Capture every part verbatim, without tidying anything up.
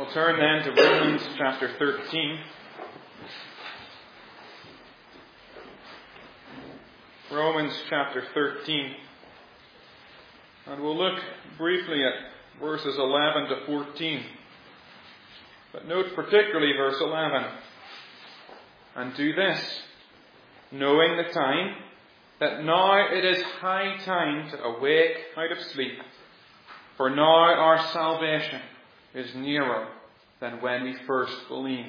We'll turn then to Romans chapter thirteen. Romans chapter thirteen. And we'll look briefly at verses eleven to fourteen. But note particularly verse eleven. And do this, knowing the time, that now it is high time to awake out of sleep. For now our salvation is nearer than when we first believed.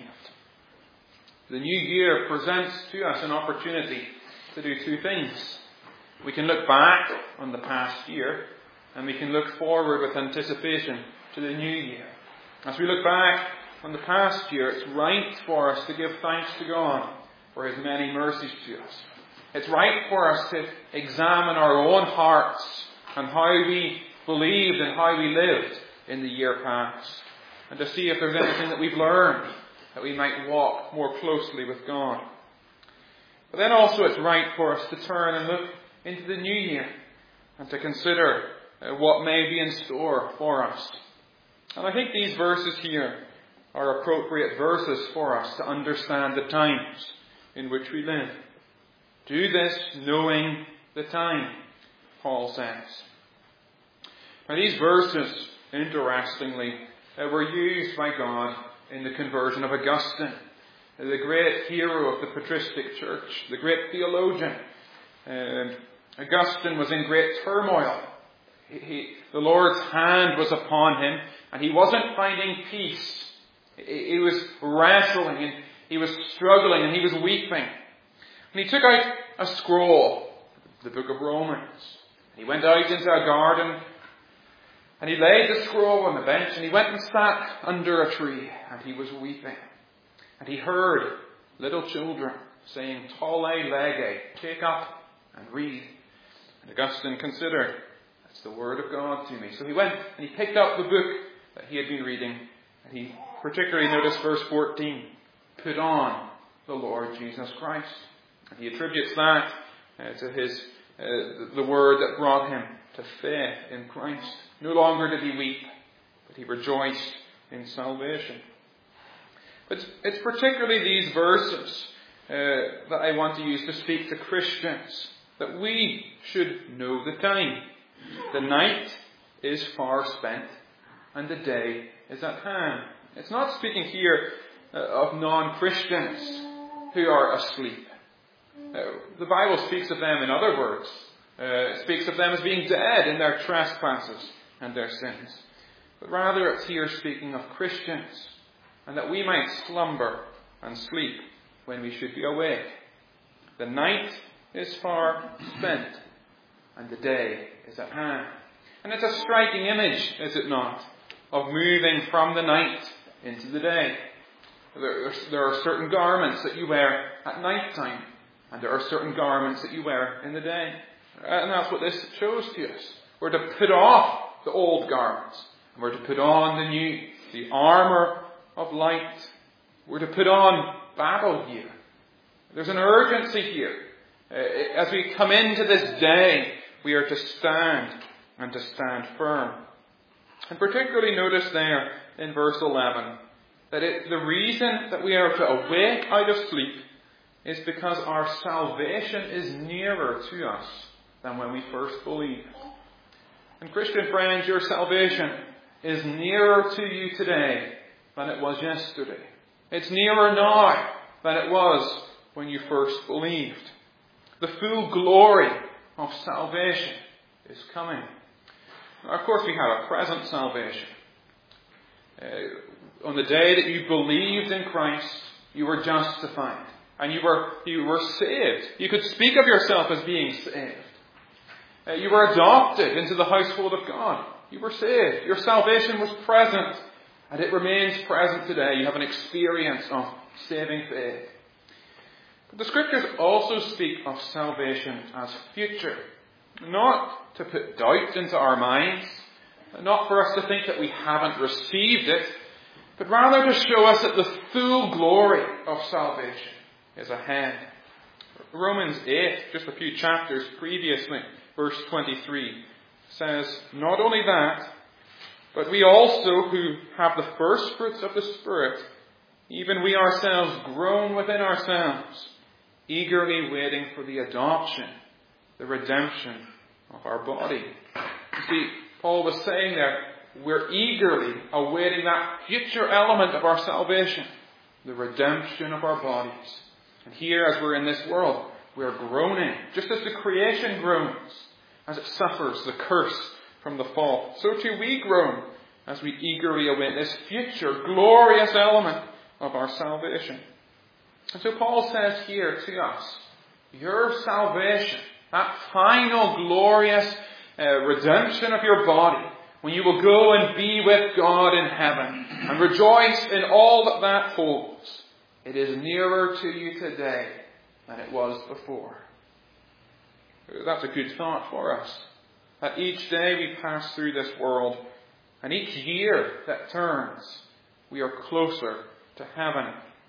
The new year presents to us an opportunity to do two things. We can look back on the past year, and we can look forward with anticipation to the new year. As we look back on the past year, it's right for us to give thanks to God for His many mercies to us. It's right for us to examine our own hearts and how we believed and how we lived in the year past, and to see if there's anything that we've learned that we might walk more closely with God. But then also it's right for us to turn and look into the new year and to consider uh, what may be in store for us. And I think these verses here are appropriate verses for us to understand the times in which we live. Do this knowing the time, Paul says. Now these verses, interestingly, uh, were used by God in the conversion of Augustine, the great hero of the patristic church, the great theologian. Uh, Augustine was in great turmoil. He, he, the Lord's hand was upon him, and he wasn't finding peace. He, he was wrestling, and he was struggling, and he was weeping. And he took out a scroll, the book of Romans. He went out into a garden, and he laid the scroll on the bench, and he went and sat under a tree, and he was weeping. And he heard little children saying, Tolle lege, take up and read. And Augustine considered, that's the word of God to me. So he went and he picked up the book that he had been reading, and he particularly noticed verse fourteen, put on the Lord Jesus Christ. And he attributes that uh, to his uh, the word that brought him to faith in Christ. No longer did he weep, but he rejoiced in salvation. But it's, it's particularly these verses uh, that I want to use to speak to Christians, that we should know the time. The night is far spent, and the day is at hand. It's not speaking here uh, of non-Christians who are asleep. Uh, the Bible speaks of them in other words. Uh, it speaks of them as being dead in their trespasses and their sins. But rather it's here speaking of Christians, and that we might slumber and sleep when we should be awake. The night is far spent, and the day is at hand. And it's a striking image, is it not, of moving from the night into the day. There, there are certain garments that you wear at night time, and there are certain garments that you wear in the day. And that's what this shows to us. We're to put off the old garments, and we're to put on the new, the armour of light. We're to put on battle gear. There's an urgency here. Uh, as we come into this day, we are to stand and to stand firm. And particularly notice there in verse eleven that it, the reason that we are to awake out of sleep is because our salvation is nearer to us than when we first believed. And Christian friends, your salvation is nearer to you today than it was yesterday. It's nearer now than it was when you first believed. The full glory of salvation is coming. Now, of course, we have a present salvation. Uh, on the day that you believed in Christ, you were justified. And you were, you were saved. You could speak of yourself as being saved. Uh, you were adopted into the household of God. You were saved. Your salvation was present. And it remains present today. You have an experience of saving faith. But the Scriptures also speak of salvation as future. Not to put doubt into our minds. Not for us to think that we haven't received it. But rather to show us that the full glory of salvation is ahead. Romans eight, just a few chapters previously, verse twenty-three, says, not only that, But we also, who have the first fruits of the Spirit, even we ourselves groan within ourselves, eagerly waiting for the adoption, the redemption of our body. You see, Paul was saying there, we're eagerly awaiting that future element of our salvation, the redemption of our bodies. And here, as we're in this world, we're groaning, just as the creation groans, as it suffers the curse from the fall. So too we groan as we eagerly await this future glorious element of our salvation. And so Paul says here to us, your salvation, that final glorious uh, redemption of your body, when you will go and be with God in heaven and rejoice in all that that holds, it is nearer to you today than it was before. That's a good thought for us. That each day we pass through this world, and each year that turns, we are closer to heaven.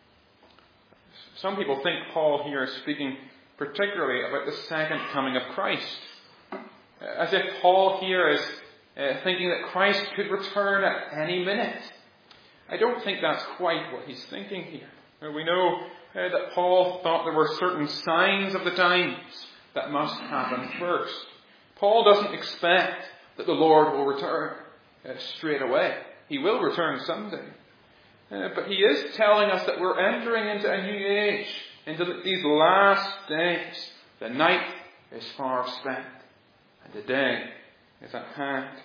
Some people think Paul here is speaking particularly about the second coming of Christ. As if Paul here is uh, thinking that Christ could return at any minute. I don't think that's quite what he's thinking here. Now, we know uh, that Paul thought there were certain signs of the times that must happen first. Paul doesn't expect that the Lord will return uh, straight away. He will return someday. Uh, but he is telling us that we're entering into a new age, into these last days. The night is far spent, and the day is at hand.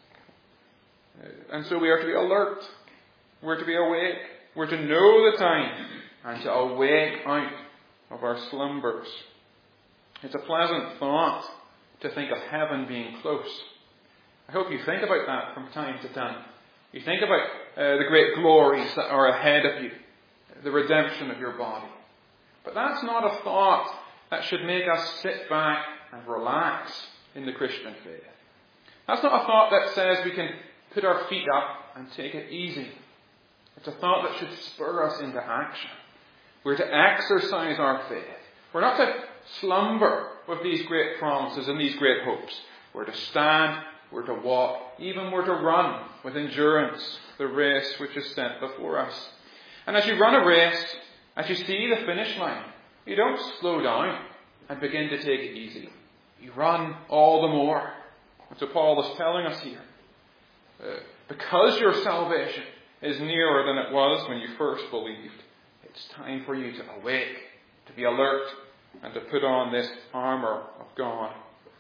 Uh, and so we are to be alert. We're to be awake. We're to know the time and to awake out of our slumbers. It's a pleasant thought to think of heaven being close. I hope you think about that from time to time. You think about uh, the great glories that are ahead of you, the redemption of your body. But that's not a thought that should make us sit back and relax in the Christian faith. That's not a thought that says we can put our feet up and take it easy. It's a thought that should spur us into action. We're to exercise our faith. We're not to slumber with these great promises and these great hopes. We're to stand, we're to walk, even we're to run with endurance the race which is set before us. And as you run a race, as you see the finish line, you don't slow down and begin to take it easy. You run all the more. And so Paul is telling us here, uh, because your salvation is nearer than it was when you first believed, it's time for you to awake, to be alert, and to put on this armour of God.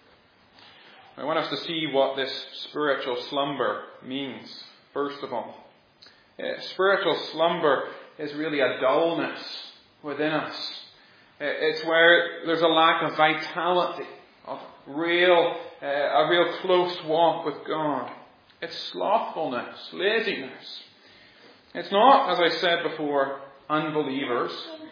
I want us to see what this spiritual slumber means, first of all. Uh, spiritual slumber is really a dullness within us. Uh, it's where there's a lack of vitality, of real, uh, a real close walk with God. It's slothfulness, laziness. It's not, as I said before, unbelievers.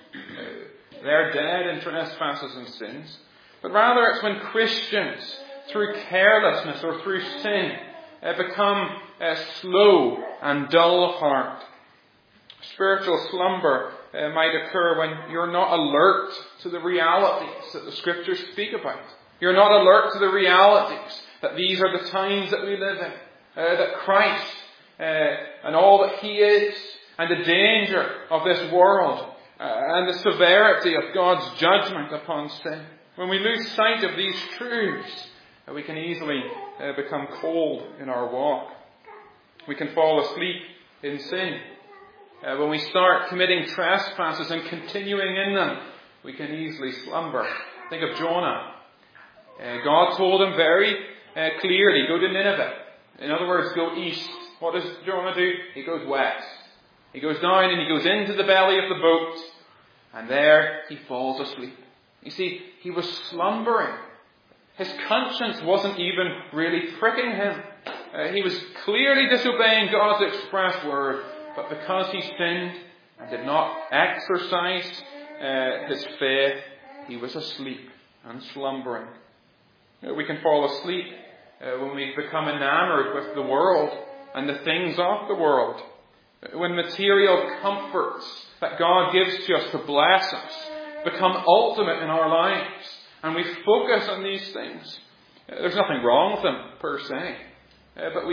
Uh, they're dead in trespasses and sins. But rather it's when Christians, through carelessness or through sin, uh, become uh, slow and dull of heart. Spiritual slumber uh, might occur when you're not alert to the realities that the Scriptures speak about. You're not alert to the realities that these are the times that we live in. Uh, that Christ uh, and all that He is, and the danger of this world, uh, and the severity of God's judgment upon sin. When we lose sight of these truths, uh, we can easily uh, become cold in our walk. We can fall asleep in sin. Uh, when we start committing trespasses and continuing in them, we can easily slumber. Think of Jonah. Uh, God told him very uh, clearly, go to Nineveh. In other words, go east. What does Jonah do? He goes west. He goes down and he goes into the belly of the boat. And there he falls asleep. You see, he was slumbering. His conscience wasn't even really pricking him. Uh, he was clearly disobeying God's express word. But because he sinned and did not exercise uh, his faith, he was asleep and slumbering. Uh, we can fall asleep uh, when we become enamored with the world and the things of the world. Uh, when material comforts that God gives to us to bless us become ultimate in our lives, and we focus on these things. Uh, there's nothing wrong with them per se. Uh, but we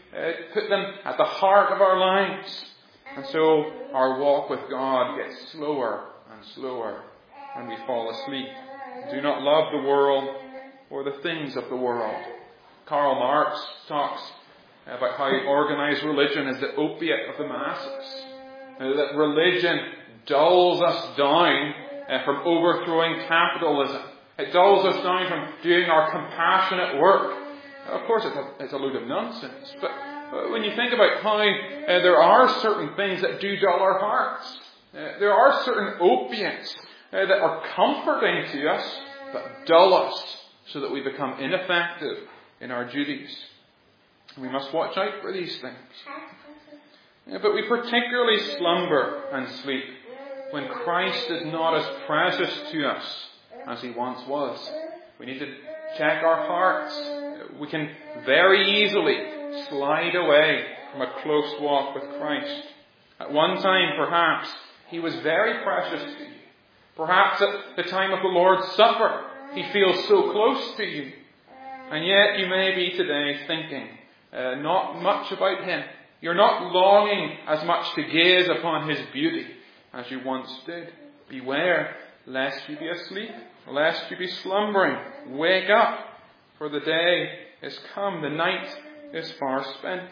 uh, put them at the heart of our lives. And so our walk with God gets slower and slower and we fall asleep. Do not love the world or the things of the world. Karl Marx talks about how organized religion is the opiate of the masses. Uh, that religion dulls us down uh, from overthrowing capitalism. It dulls us down from doing our compassionate work. Of course, it's a, it's a load of nonsense. But uh, when you think about how uh, there are certain things that do dull our hearts. Uh, there are certain opiates uh, that are comforting to us, but dull us so that we become ineffective in our duties. We must watch out for these things. Yeah, but we particularly slumber and sleep when Christ is not as precious to us as he once was. We need to check our hearts. We can very easily slide away from a close walk with Christ. At one time, perhaps, he was very precious to you. Perhaps at the time of the Lord's Supper, he feels so close to you. And yet you may be today thinking uh, not much about him. You're not longing as much to gaze upon his beauty as you once did. Beware, lest you be asleep, lest you be slumbering. Wake up, for the day is come, the night is far spent.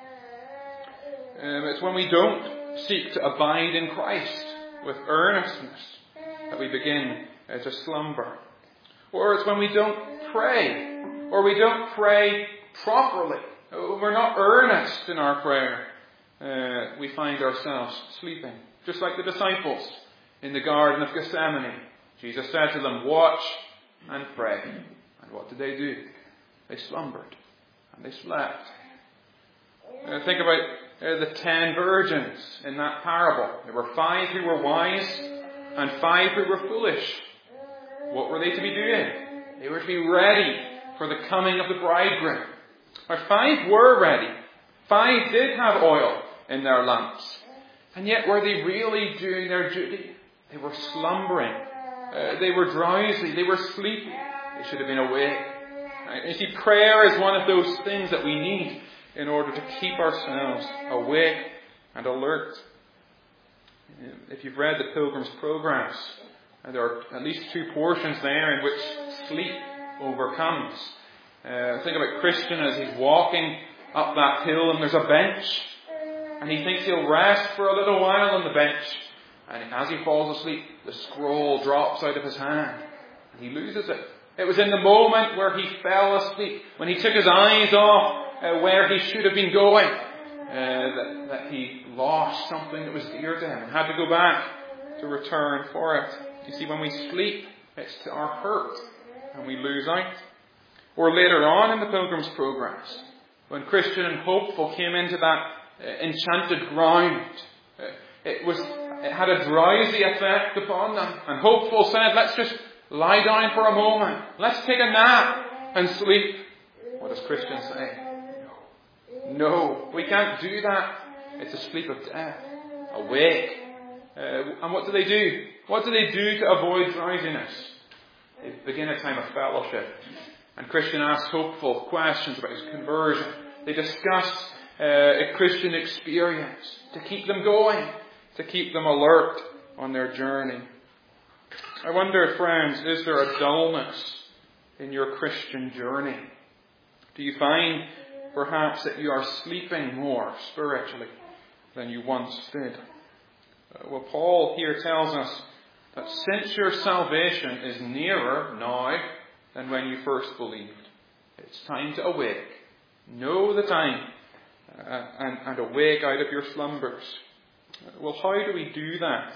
Um, it's when we don't seek to abide in Christ with earnestness that we begin uh, to slumber. Or it's when we don't pray, or we don't pray properly. We're not earnest in our prayer. Uh, we find ourselves sleeping. Just like the disciples in the Garden of Gethsemane. Jesus said to them, watch and pray. And what did they do? They slumbered and they slept. Uh, think about uh, the ten virgins in that parable. There were five who were wise and five who were foolish. What were they to be doing? They were to be ready for the coming of the bridegroom. Now, five were ready. Five did have oil in their lamps. And yet, were they really doing their duty? They were slumbering. Uh, they were drowsy. They were sleepy. They should have been awake. Right? You see, prayer is one of those things that we need in order to keep ourselves awake and alert. If you've read the Pilgrim's Progress, there are at least two portions there in which sleep overcomes. Uh, think about Christian as he's walking up that hill and there's a bench. And he thinks he'll rest for a little while on the bench. And as he falls asleep, the scroll drops out of his hand. And he loses it. It was in the moment where he fell asleep, when he took his eyes off uh, where he should have been going, uh, that, that he lost something that was dear to him and had to go back to return for it. You see, when we sleep, it's to our hurt and we lose out. Or later on in the Pilgrim's Progress, when Christian and Hopeful came into that uh, enchanted ground, uh, it was it had a drowsy effect upon them. And Hopeful said, let's just lie down for a moment. Let's take a nap and sleep. What does Christian say? No. No, we can't do that. It's a sleep of death. Awake. Uh, and what do they do? What do they do to avoid drowsiness? They begin a time of fellowship. And Christian asks Hopeful questions about his conversion. They discuss uh, a Christian experience to keep them going, to keep them alert on their journey. I wonder, friends, is there a dullness in your Christian journey? Do you find perhaps that you are sleeping more spiritually than you once did? Uh, well, Paul here tells us that since your salvation is nearer now than when you first believed, it's time to awake. Know the time uh, and, and awake out of your slumbers. Uh, well, how do we do that?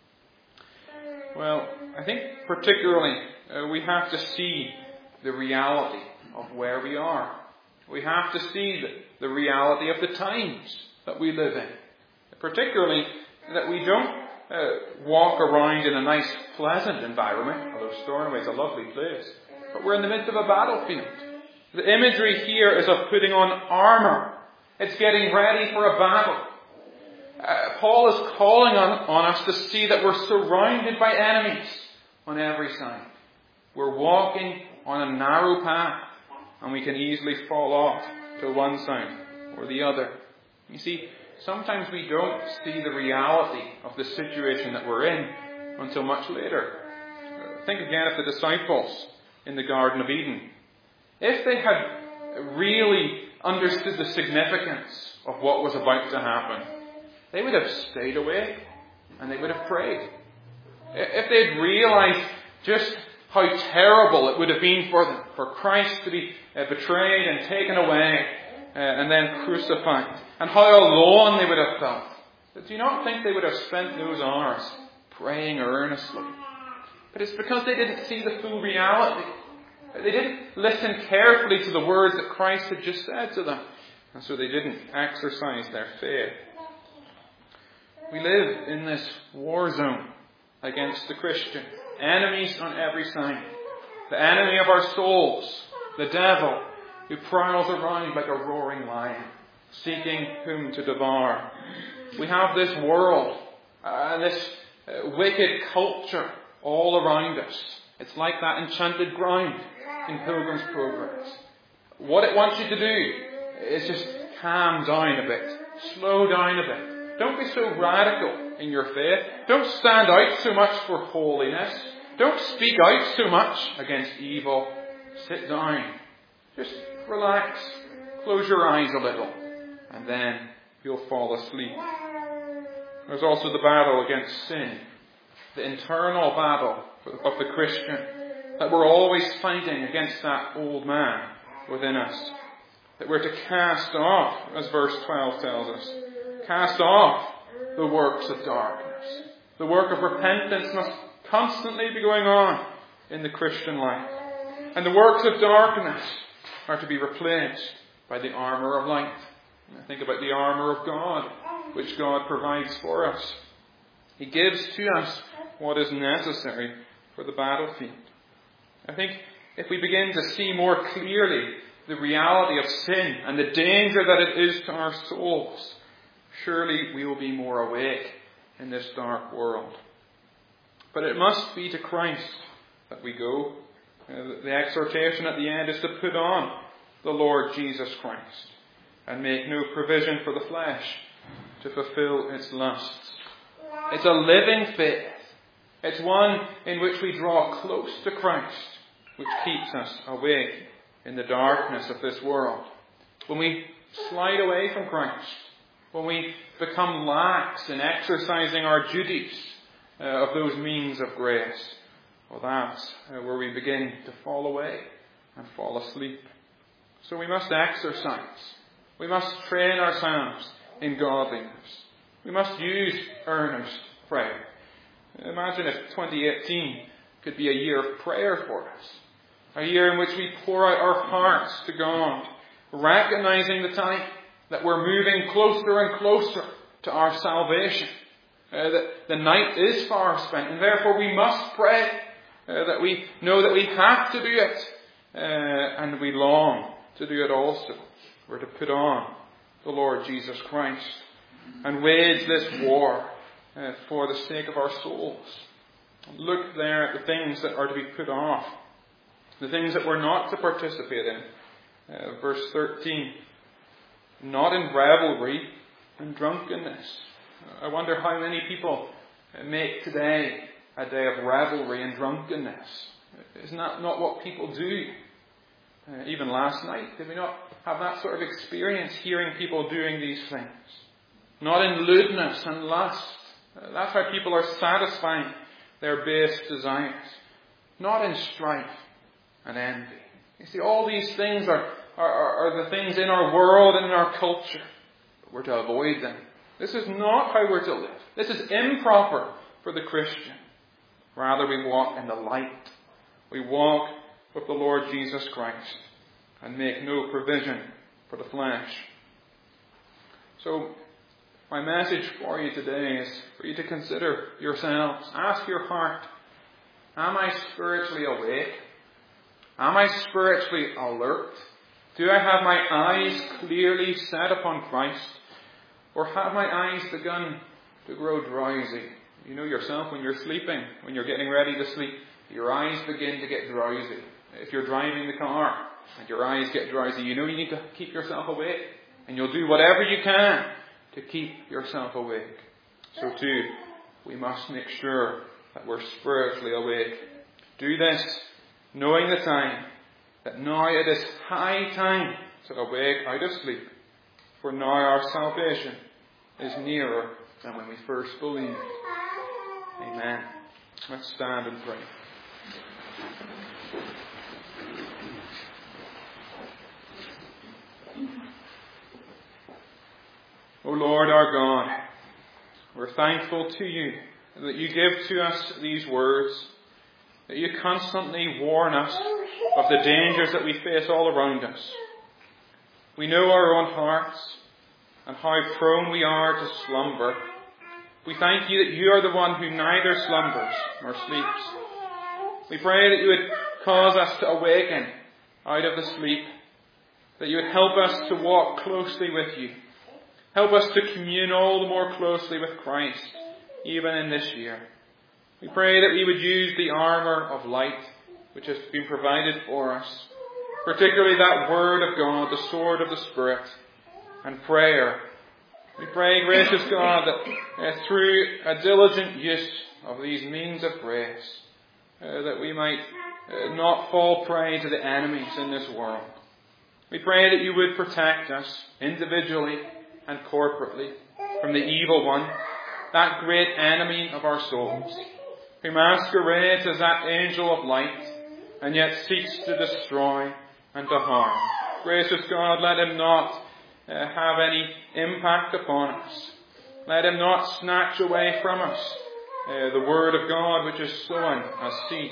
Well, I think particularly uh, we have to see the reality of where we are. We have to see the, the reality of the times that we live in. Particularly that we don't uh, walk around in a nice, pleasant environment, although Stornoway is a lovely place, but we're in the midst of a battlefield. The imagery here is of putting on armour. It's getting ready for a battle. Uh, Paul is calling on, on us to see that we're surrounded by enemies on every side. We're walking on a narrow path and we can easily fall off to one side or the other. You see, sometimes we don't see the reality of the situation that we're in until much later. Think again of the disciples in the Garden of Eden. If they had really understood the significance of what was about to happen, they would have stayed awake and they would have prayed. If they had realized just how terrible it would have been for them, for Christ to be uh, betrayed and taken away uh, and then crucified, and how alone they would have felt, do you not think they would have spent those hours praying earnestly? But it's because they didn't see the full reality. They didn't listen carefully to the words that Christ had just said to them, and so they didn't exercise their faith. We live in this war zone against the Christian. Enemies on every side. The enemy of our souls, the devil, who prowls around like a roaring lion, seeking whom to devour. We have this world, uh, this uh, wicked culture all around us. It's like that enchanted ground in Pilgrim's Progress. What it wants you to do is just calm down a bit, slow down a bit. Don't be so radical in your faith. Don't stand out so much for holiness. Don't speak out so much against evil. Sit down. Just relax. Close your eyes a little. And then you'll fall asleep. There's also the battle against sin. The internal battle of the Christian. That we're always fighting against that old man within us. That we're to cast off, as verse twelve tells us. Cast off the works of darkness. The work of repentance must constantly be going on in the Christian life. And the works of darkness are to be replaced by the armour of light. And think about the armour of God, which God provides for us. He gives to us what is necessary for the battlefield. I think if we begin to see more clearly the reality of sin and the danger that it is to our souls, surely we will be more awake in this dark world. But it must be to Christ that we go. Uh, the exhortation at the end is to put on the Lord Jesus Christ and make no provision for the flesh to fulfill its lusts. It's a living faith. It's one in which we draw close to Christ, which keeps us awake in the darkness of this world. When we slide away from Christ, when we become lax in exercising our duties uh, of those means of grace, well, that's uh, where we begin to fall away and fall asleep. So we must exercise. We must train ourselves in godliness. We must use earnest prayer. Imagine if twenty eighteen could be a year of prayer for us. A year in which we pour out our hearts to God, recognizing the time that we're moving closer and closer to our salvation. Uh, that the night is far spent, and therefore we must pray. Uh, that we know that we have to do it, uh, and we long to do it also. We're to put on the Lord Jesus Christ and wage this war uh, for the sake of our souls. Look there at the things that are to be put off, the things that we're not to participate in. Uh, verse thirteen, not in revelry and drunkenness. I wonder how many people make today a day of revelry and drunkenness. Isn't that not what people do? Uh, even last night, did we not have that sort of experience hearing people doing these things? Not in lewdness and lust. Uh, that's how people are satisfying their base desires. Not in strife and envy. You see, all these things are, are, are the things in our world and in our culture. But we're to avoid them. This is not how we're to live. This is improper for the Christian. Rather, we walk in the light. We walk with the Lord Jesus Christ and make no provision for the flesh. So, my message for you today is for you to consider yourselves. Ask your heart, am I spiritually awake? Am I spiritually alert? Do I have my eyes clearly set upon Christ? Or have my eyes begun to grow drowsy? You know yourself when you're sleeping, when you're getting ready to sleep, your eyes begin to get drowsy. If you're driving the car and your eyes get drowsy, you know you need to keep yourself awake. And you'll do whatever you can to keep yourself awake. So too, we must make sure that we're spiritually awake. Do this, knowing the time, that now it is high time to awake out of sleep. For now our salvation is nearer than when we first believed. Amen. Let's stand and pray. O Lord our God, we're thankful to you that you give to us these words, that you constantly warn us of the dangers that we face all around us. We know our own hearts and how prone we are to slumber. We thank you that you are the one who neither slumbers nor sleeps. We pray that you would cause us to awaken out of the sleep, that you would help us to walk closely with you. Help us to commune all the more closely with Christ, even in this year. We pray that we would use the armour of light which has been provided for us, particularly that Word of God, the sword of the Spirit, and prayer. We pray, gracious God, that uh, through a diligent use of these means of grace, uh, that we might uh, not fall prey to the enemies in this world. We pray that you would protect us individually and corporately from the evil one, that great enemy of our souls, who masquerades as that angel of light and yet seeks to destroy and to harm. Gracious God, let him not uh, have any impact upon us. Let him not snatch away from us uh, the Word of God which is sown as seed.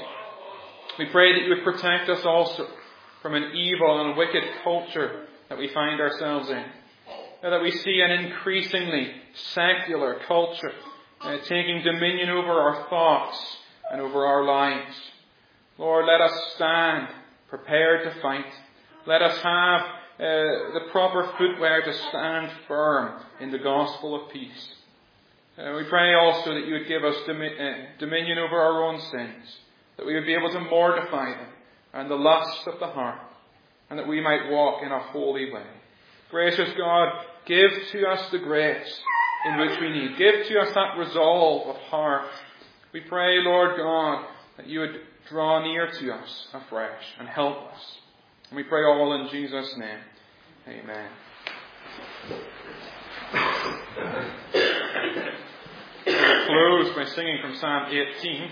We pray that you would protect us also from an evil and wicked culture that we find ourselves in. That we see an increasingly secular culture uh, taking dominion over our thoughts and over our lives. Lord, let us stand prepared to fight. Let us have uh, the proper footwear to stand firm in the gospel of peace. Uh, we pray also that you would give us domi- uh, dominion over our own sins, that we would be able to mortify them and the lusts of the heart, and that we might walk in a holy way. Gracious God, give to us the grace in which we need. Give to us that resolve of heart. We pray, Lord God, that you would draw near to us afresh and help us. And we pray all in Jesus' name. Amen. We'll close by singing from Psalm eighteen.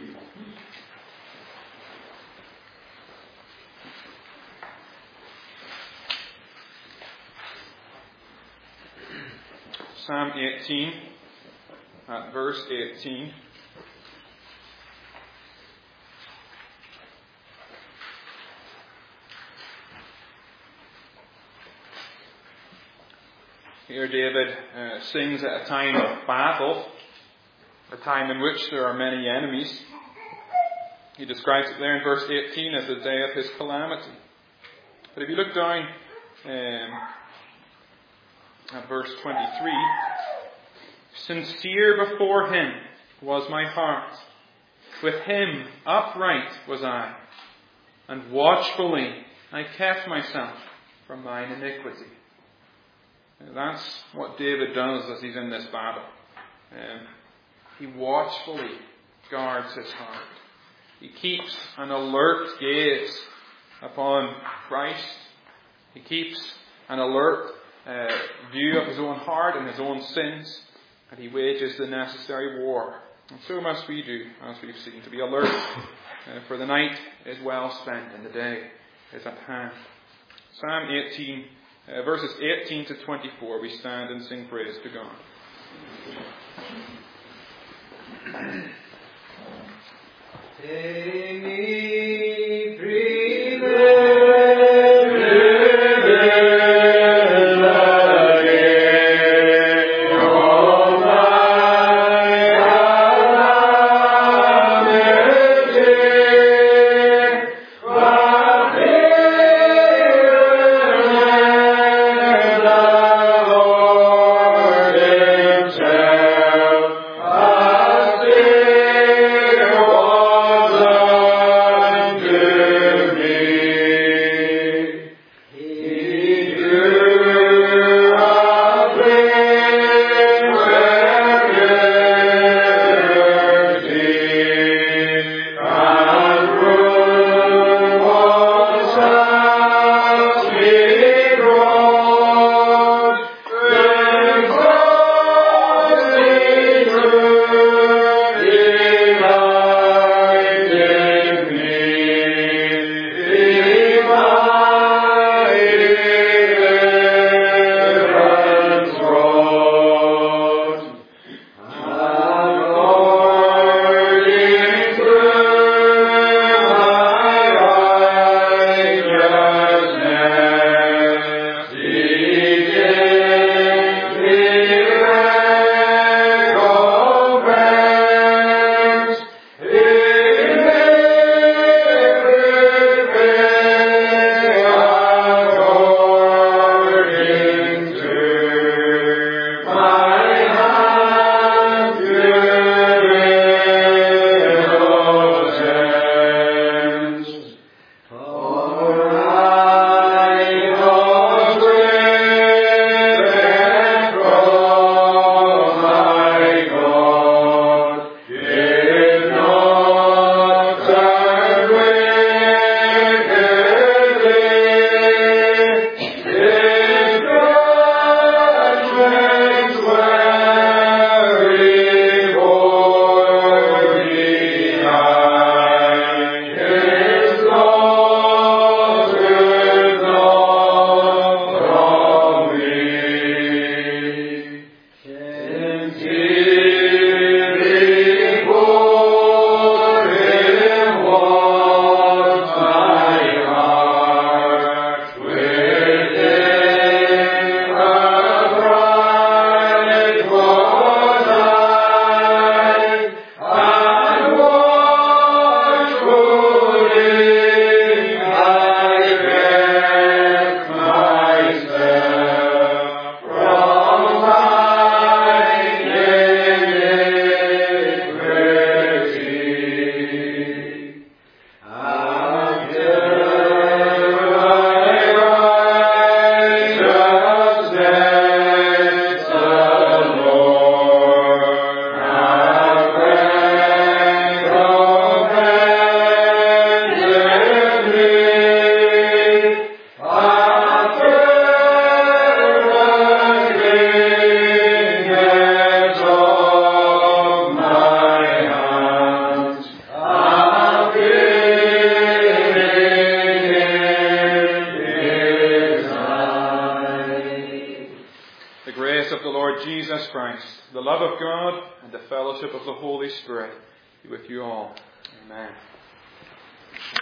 Psalm eighteen, at verse eighteen. Here David uh, sings at a time of battle, a time in which there are many enemies. He describes it there in verse eighteen as the day of his calamity. But if you look down um, at verse twenty-three, sincere before him was my heart, with him upright was I, and watchfully I kept myself from mine iniquity. And that's what David does as he's in this battle. Um, he watchfully guards his heart. He keeps an alert gaze upon Christ. He keeps an alert Uh, view of his own heart and his own sins, and he wages the necessary war. And so must we do, as we've seen, to be alert, uh, for the night is well spent and the day is at hand. Psalm eighteen, uh, verses eighteen to twenty-four, we stand and sing praise to God. Take me, breathe. Lord Jesus Christ, the love of God, and the fellowship of the Holy Spirit be with you all. Amen.